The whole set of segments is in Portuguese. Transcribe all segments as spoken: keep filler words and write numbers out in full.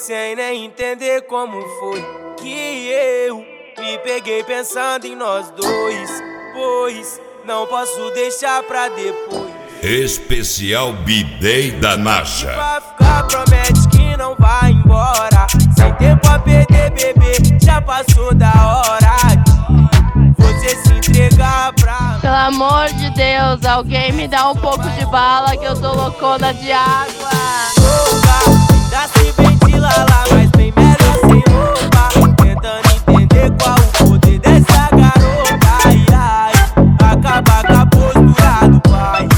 sem nem entender como foi que eu me peguei pensando em nós dois, pois não posso deixar pra depois. Especial B-Day da Nacha. Pra ficar, promete que não vai embora. Sem tempo a perder, bebê, já passou da hora de você se entregar pra... Pelo amor de Deus, alguém me dá um pouco de bala que eu tô loucona de água. Louca, ainda se ventila lá, mas bem melhor sem roupa. Tentando entender qual o poder dessa garota. Ai, ai, acaba com a postura do pai.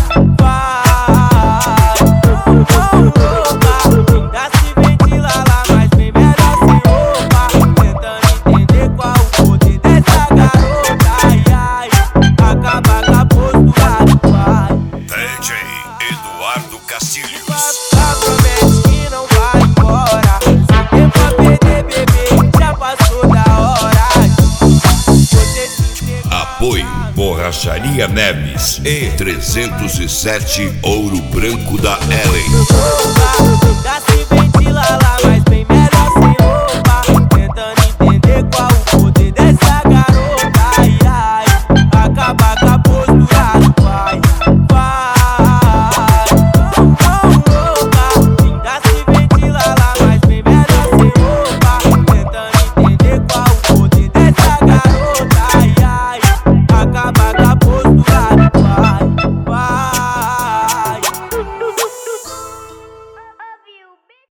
Vai, louca, ainda se ventila lá, mas bem melhor sem roupa. Tentando entender qual o poder dessa garota. Ai, ai, acaba com a postura do pai. D J Eduardo Castilhos. Promete que não vai embora. Sem tempo a perder, bebê, já passou da hora. Você se entregar. Apoio Borracharia Neves e trezentos e sete Ouro Branco da Ellen. Ainda se ventila lá, mas bem melhor sem roupa.